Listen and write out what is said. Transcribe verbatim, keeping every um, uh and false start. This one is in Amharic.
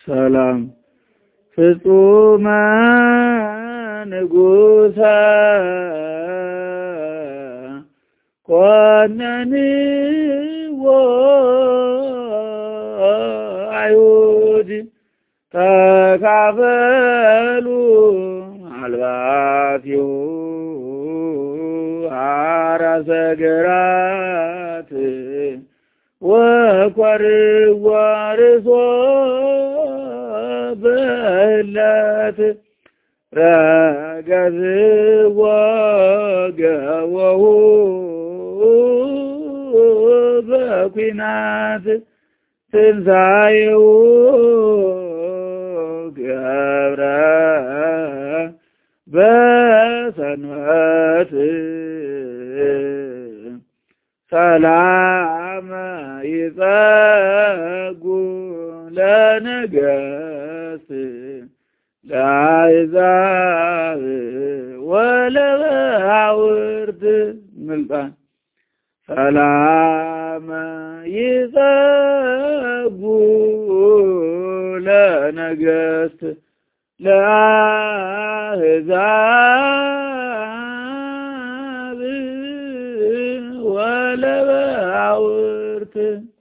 ሰላም ፍጹመ ንጉሠ ኮነንዎ አይሁድ ተካፈሉ አልባቲሁ አራሰ ገራት ወኮርዋ ርእሶ በእለት ረገዝዎ ገወሁ በኩናት ትንሣኤሁ ገብረ በሰንበት ሰላም ይጸጉ ለነገሥት ለአሕዛብ ወለባሕርት ምልጣን ሰላም ይጸጉ ለነገሥት ለአሕዛብ ወለባሕርት